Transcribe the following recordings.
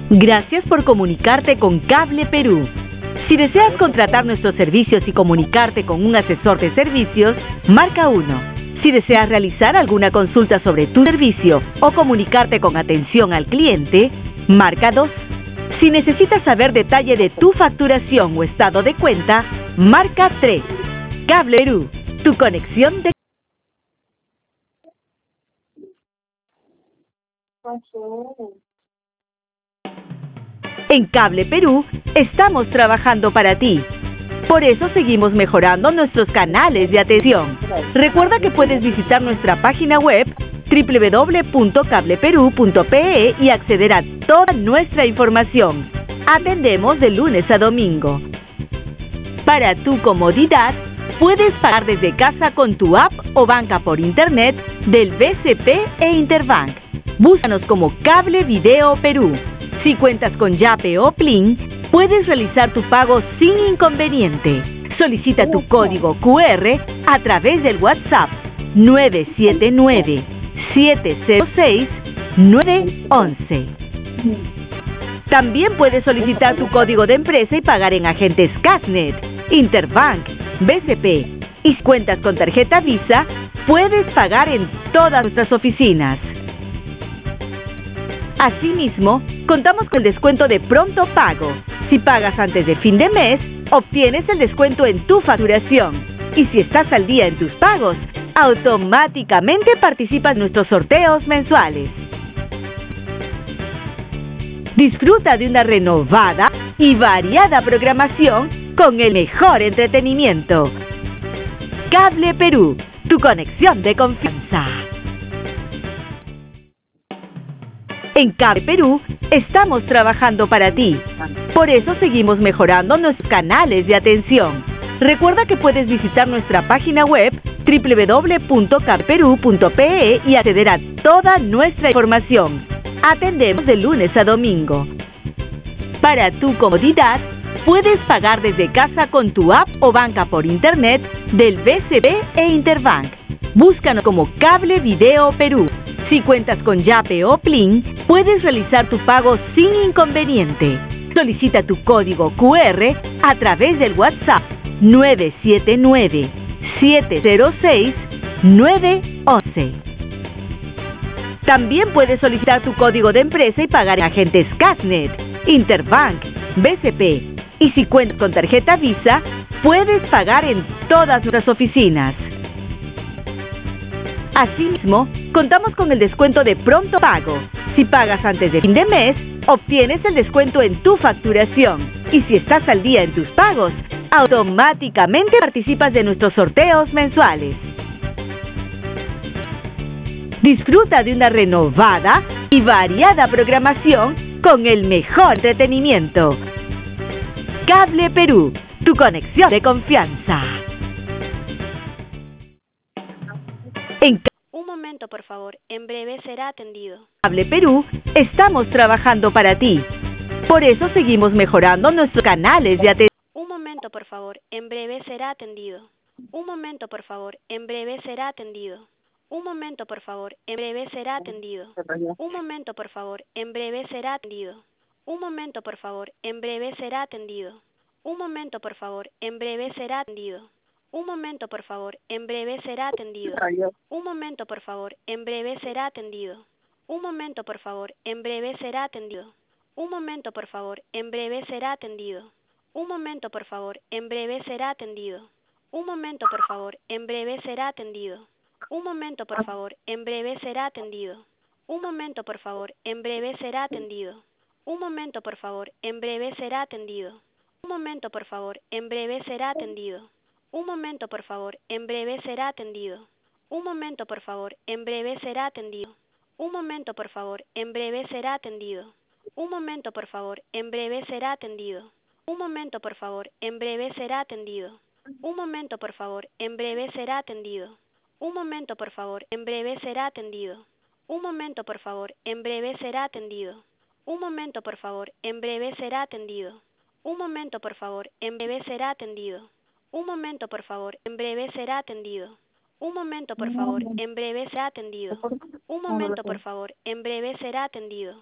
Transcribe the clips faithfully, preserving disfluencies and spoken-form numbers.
Gracias por comunicarte con Cable Perú. Si deseas contratar nuestros servicios y comunicarte con un asesor de servicios, marca uno. Si deseas realizar alguna consulta sobre tu servicio o comunicarte con atención al cliente, marca dos. Si necesitas saber detalle de tu facturación o estado de cuenta, marca tres. Cable Perú, tu conexión de... En Cable Perú estamos trabajando para ti. Por eso seguimos mejorando nuestros canales de atención. Recuerda que puedes visitar nuestra página web doble u doble u doble u punto cable perú punto pe e y acceder a toda nuestra información. Atendemos de lunes a domingo. Para tu comodidad, puedes pagar desde casa con tu app o banca por internet del B C P e Interbank. Búscanos como Cable Video Perú. Si cuentas con Yape o Plin, puedes realizar tu pago sin inconveniente. Solicita tu código cu erre a través del WhatsApp nueve siete nueve, siete cero seis, nueve uno uno. También puedes solicitar tu código de empresa y pagar en agentes Cashnet, Interbank, B C P. Y si cuentas con tarjeta Visa, puedes pagar en todas nuestras oficinas. Asimismo, contamos con el descuento de pronto pago. Si pagas antes de fin de mes, obtienes el descuento en tu facturación. Y si estás al día en tus pagos, automáticamente participas en nuestros sorteos mensuales. Disfruta de una renovada y variada programación con el mejor entretenimiento. Cable Perú, tu conexión de confianza. En Cable Perú estamos trabajando para ti. Por eso seguimos mejorando nuestros canales de atención. Recuerda que puedes visitar nuestra página web doble u doble u doble u punto cable perú punto pe e y acceder a toda nuestra información. Atendemos de lunes a domingo. Para tu comodidad, puedes pagar desde casa con tu app o banca por internet del B C P e Interbank. Búscanos como Cable Video Perú. Si cuentas con Yape o Plin, puedes realizar tu pago sin inconveniente. Solicita tu código cu erre a través del WhatsApp nueve siete nueve, siete cero seis, nueve uno uno. También puedes solicitar tu código de empresa y pagar en agentes Cashnet, Interbank, B C P. Y si cuentas con tarjeta Visa, puedes pagar en todas nuestras oficinas. Asimismo, contamos con el descuento de pronto pago. Si pagas antes de fin de mes, obtienes el descuento en tu facturación. Y si estás al día en tus pagos, automáticamente participas de nuestros sorteos mensuales. Disfruta de una renovada y variada programación con el mejor entretenimiento. Cable Perú, tu conexión de confianza. En Un momento, por favor. En breve será atendido. Cable Perú estamos trabajando para ti. Por eso seguimos mejorando nuestros canales de atención. Un momento, por favor. En breve será atendido. Un momento, por favor. En breve será atendido. Un momento, por favor. En breve será atendido. Un momento, por favor. En breve será atendido. Un momento, por favor. En breve será atendido. Un momento, por favor. En breve será atendido. Un momento, por favor. En breve será atendido. Un momento, por favor. En breve será atendido. Un momento, por favor. En breve será atendido. Un momento, por favor. En breve será atendido. Un momento, por favor. En breve será atendido. Un momento, por favor. En breve será atendido. Un momento, por favor. En breve será atendido. Un momento, por favor. En breve será atendido. Un momento, por favor. En breve será atendido. Un momento, por favor. En breve será atendido. Un momento, por favor. En breve será atendido. Un momento, por favor. En breve será atendido. Un momento, por favor. En breve será atendido. Un momento, por favor. En breve será atendido. Un momento, por favor. En breve será atendido. Un momento, por favor. En breve será atendido. Un momento, por favor. En breve será atendido. Un momento, por favor. En breve será atendido. Un momento, por favor. En breve será atendido. Un momento, por favor. En breve será atendido. Un momento, por favor. En breve será atendido. Un momento, por favor. En breve será atendido. Un momento, por favor. En breve será atendido.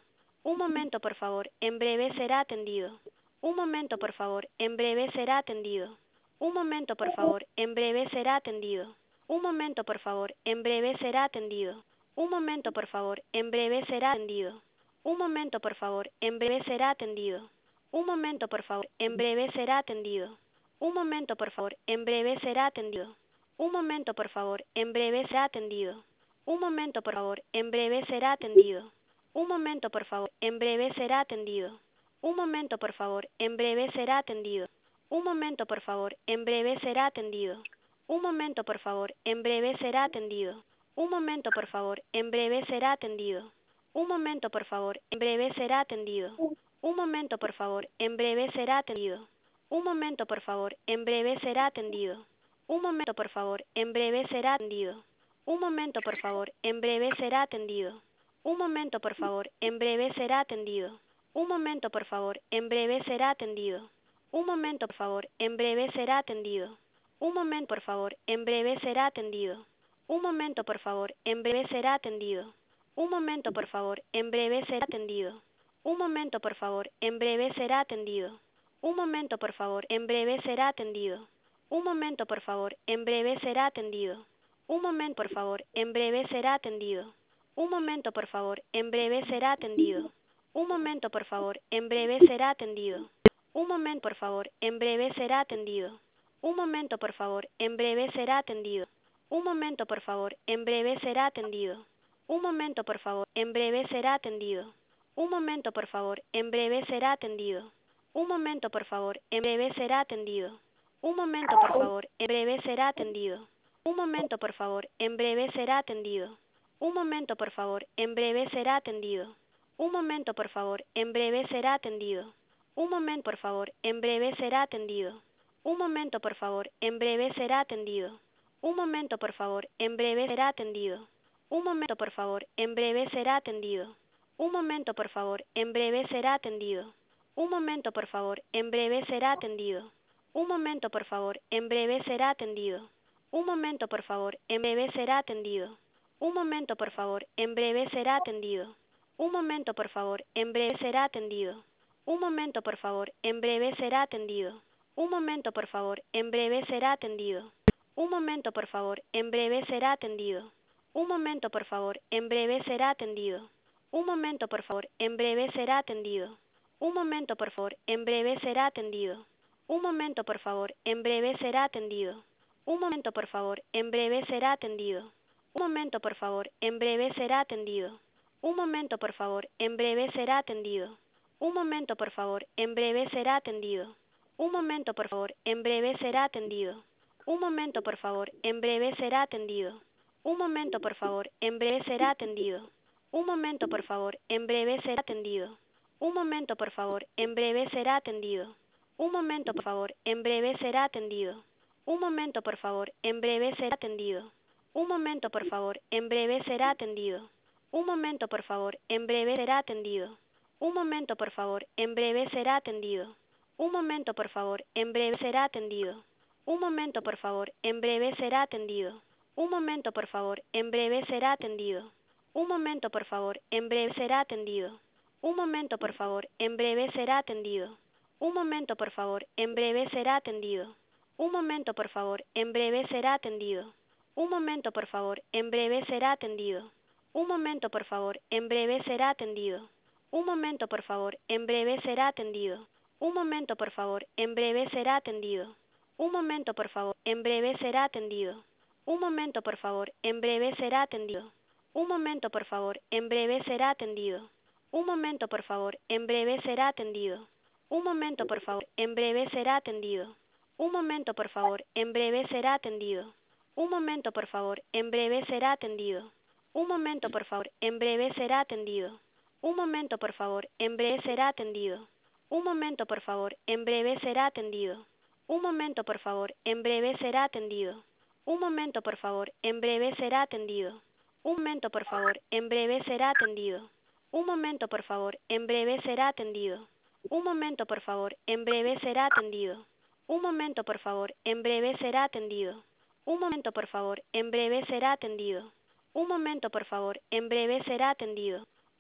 Un momento, por favor, en breve será atendido. Un momento, por favor, en breve será atendido. Un momento, por favor, en breve será atendido. Un momento, por favor, en breve será atendido. Un momento, por favor, en breve será atendido. Un momento, por favor, en breve será atendido. Un momento, por favor, en breve será atendido. Un momento, por favor, en breve será atendido. Un momento, por favor, en breve será atendido. Un momento, por favor, en breve será atendido. Un momento, por favor, en breve será atendido. Un momento, por favor, en breve será atendido. Un momento, por favor, en breve será atendido. Un momento, por favor, en breve será atendido. Un momento, por favor, en breve será atendido. Un momento, por favor, en breve será atendido. Un momento, por favor, en breve será atendido. Un momento, por favor, en breve será atendido. Un momento, por favor, en breve será atendido. Un momento, por favor, en breve será atendido. Un momento, por favor, en breve será atendido. Un momento, por favor, en breve será atendido. Un momento, por favor, en breve será atendido. Un momento, por favor, en breve será atendido. Un momento, por favor, en breve será atendido. Un momento, por favor, en breve será atendido. Un momento, por favor, en breve será atendido. Un momento, por favor, en breve será atendido. Un momento, por favor, en breve será atendido. Un momento, por favor, en breve será atendido. Un momento, por favor, en breve será atendido. Un momento, por favor, en breve será atendido. Un momento, por favor, en breve será atendido. Un momento, por favor, en breve será atendido. Un momento, por favor, en breve será atendido. Un momento, por favor, en breve será atendido. Un momento, por favor, en breve será atendido. Un momento, por favor, en breve será atendido. Un momento, por favor, en breve será atendido. Un momento, por favor, en breve será atendido. Un momento, por favor, en breve será atendido. Un momento, por favor, en breve será atendido. Un momento, por favor, en breve será atendido. Un momento, por favor, en breve será atendido. Un momento, por favor, en breve será atendido. Un momento, por favor, en breve será atendido. Un momento, por favor, en breve será atendido. Un momento, por favor, en breve será atendido. Un momento, por favor, en breve será atendido. Un momento, por favor, en breve será atendido. Un momento, por favor, en breve será atendido. Un momento, por favor, en breve será atendido. Un momento, por favor, en breve será atendido. Un momento, por favor, en breve será atendido. Un momento, por favor, en breve será atendido. Un momento, por favor, en breve será atendido. Un momento, por favor, en breve será atendido. Un momento, por favor, en breve será atendido. Un momento, por favor, en breve será atendido. Un momento, por favor, en breve será atendido. Un momento, por favor, en breve será atendido. Un momento, por favor, en breve será atendido. Un momento, por favor, en breve será atendido. Un momento, por favor, en breve será atendido. Un momento, por favor, en breve será atendido. Un momento, por favor, en breve será atendido. Un momento, por favor, en breve será atendido. Un momento, por favor, en breve será atendido. Un momento, por favor, en breve será atendido. Un momento, por favor, en breve será atendido. Un momento, por favor, en breve será atendido. Un momento, por favor, en breve será atendido. Un momento, por favor, en breve será atendido. Un momento, por favor, en breve será atendido. Un momento, por favor, en breve será atendido. Un momento, por favor, en breve será atendido. Un momento, por favor, en breve será atendido. Un momento, por favor, en breve será atendido. Un momento, por favor, en breve será atendido. Un momento, por favor, en breve será atendido. Un momento, por favor, en breve será atendido. Un momento, por favor, en breve será atendido. Un momento, por favor, en breve será atendido. Un momento, por favor, en breve será atendido. Un momento, por favor, en breve será atendido. Un momento, por favor, en breve será atendido. Un momento, por favor, en breve será atendido. Un momento, por favor, en breve será atendido. Un momento, por favor, en breve será atendido. Un momento, por favor, en breve será atendido. Un momento, por favor, en breve será atendido. Un momento, por favor, en breve será atendido. Un momento, por favor, en breve será atendido. Un momento, por favor, en breve será atendido. Un momento, por favor, en breve será atendido. Un momento, por favor, en breve será atendido. Un momento, por favor, en breve será atendido. Un momento, por favor, en breve será atendido. Un momento, por favor, en breve será atendido. Un momento, por favor, en breve será atendido. Un momento, por favor, en breve será atendido. Un momento, por favor, en breve será atendido.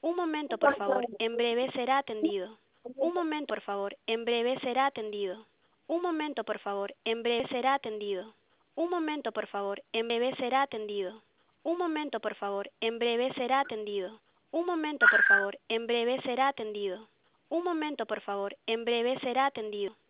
Un momento, por favor. En breve será atendido. Un momento, por favor. En breve será atendido. Un momento, por favor. En breve será atendido. Un momento, por favor. En breve será atendido. Un momento, por favor. En breve será atendido. Un momento, por favor. En breve será atendido. Un momento, por favor. En breve será atendido.